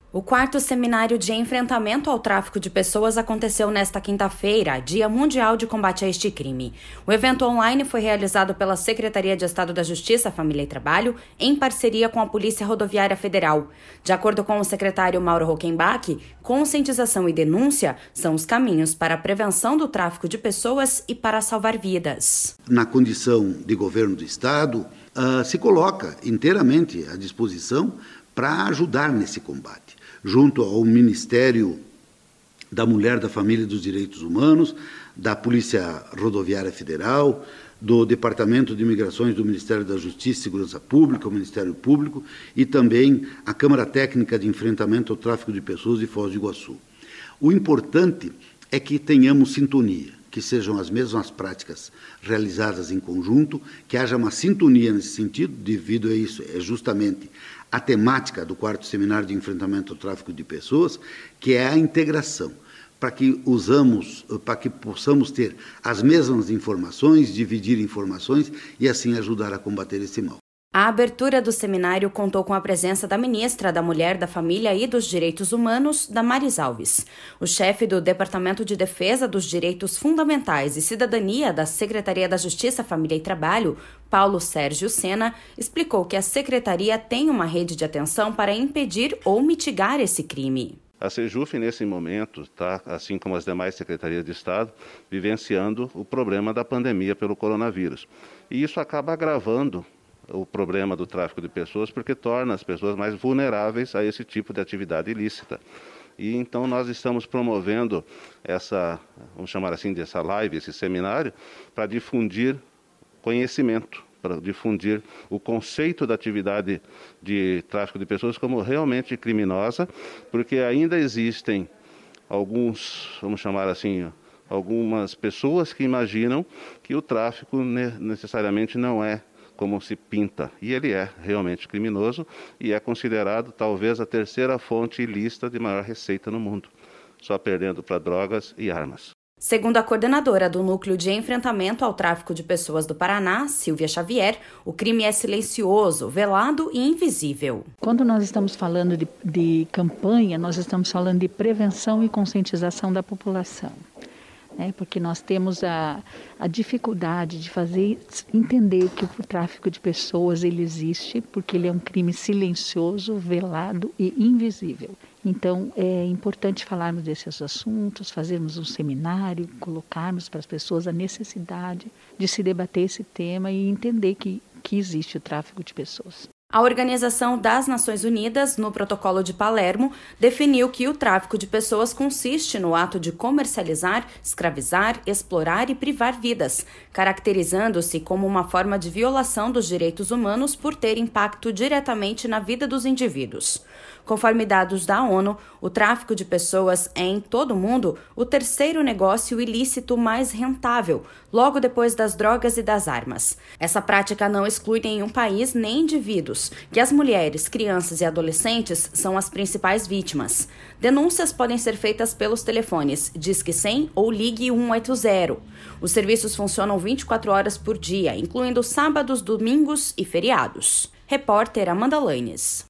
O 4º Seminário de Enfrentamento ao Tráfico de Pessoas aconteceu nesta quinta-feira, Dia Mundial de Combate a este crime. O evento online foi realizado pela Secretaria de Estado da Justiça, Família e Trabalho, em parceria com a Polícia Rodoviária Federal. De acordo com o secretário Mauro Hockenbach, conscientização e denúncia são os caminhos para a prevenção do tráfico de pessoas e para salvar vidas. Na condição de governo do Estado, se coloca inteiramente à disposição para ajudar nesse combate, junto ao Ministério da Mulher, da Família e dos Direitos Humanos, da Polícia Rodoviária Federal, do Departamento de Imigrações do Ministério da Justiça e Segurança Pública, o Ministério Público, e também a Câmara Técnica de Enfrentamento ao Tráfico de Pessoas de Foz do Iguaçu. O importante é que tenhamos sintonia, que sejam as mesmas práticas realizadas em conjunto, que haja uma sintonia nesse sentido, devido a isso, é justamente a temática do 4º Seminário de Enfrentamento ao Tráfico de Pessoas, que é a integração, para que possamos ter as mesmas informações, dividir informações e assim ajudar a combater esse mal. A abertura do seminário contou com a presença da ministra da Mulher, da Família e dos Direitos Humanos, Damares Alves. O chefe do Departamento de Defesa dos Direitos Fundamentais e Cidadania da Secretaria da Justiça, Família e Trabalho, Paulo Sérgio Sena, explicou que a secretaria tem uma rede de atenção para impedir ou mitigar esse crime. A Sejuf, nesse momento, está, assim como as demais secretarias de Estado, vivenciando o problema da pandemia pelo coronavírus. E isso acaba agravando o problema do tráfico de pessoas, porque torna as pessoas mais vulneráveis a esse tipo de atividade ilícita. E então nós estamos promovendo essa, vamos chamar assim, dessa live, esse seminário, para difundir conhecimento, para difundir o conceito da atividade de tráfico de pessoas como realmente criminosa, porque ainda existem alguns, vamos chamar assim, algumas pessoas que imaginam que o tráfico necessariamente não é como se pinta, e ele é realmente criminoso e é considerado talvez a 3ª fonte ilícita de maior receita no mundo, só perdendo para drogas e armas. Segundo a coordenadora do Núcleo de Enfrentamento ao Tráfico de Pessoas do Paraná, Silvia Xavier, o crime é silencioso, velado e invisível. Quando nós estamos falando de campanha, nós estamos falando de prevenção e conscientização da população. Porque nós temos a dificuldade de fazer entender que o tráfico de pessoas ele existe, porque ele é um crime silencioso, velado e invisível. Então, é importante falarmos desses assuntos, fazermos um seminário, colocarmos para as pessoas a necessidade de se debater esse tema e entender que existe o tráfico de pessoas. A Organização das Nações Unidas, no Protocolo de Palermo, definiu que o tráfico de pessoas consiste no ato de comercializar, escravizar, explorar e privar vidas, caracterizando-se como uma forma de violação dos direitos humanos por ter impacto diretamente na vida dos indivíduos. Conforme dados da ONU, o tráfico de pessoas é, em todo o mundo, o 3º negócio ilícito mais rentável, logo depois das drogas e das armas. Essa prática não exclui nenhum país nem indivíduos, que as mulheres, crianças e adolescentes são as principais vítimas. Denúncias podem ser feitas pelos telefones Disque 100 ou Ligue 180. Os serviços funcionam 24 horas por dia, incluindo sábados, domingos e feriados. Repórter Amanda Lanes.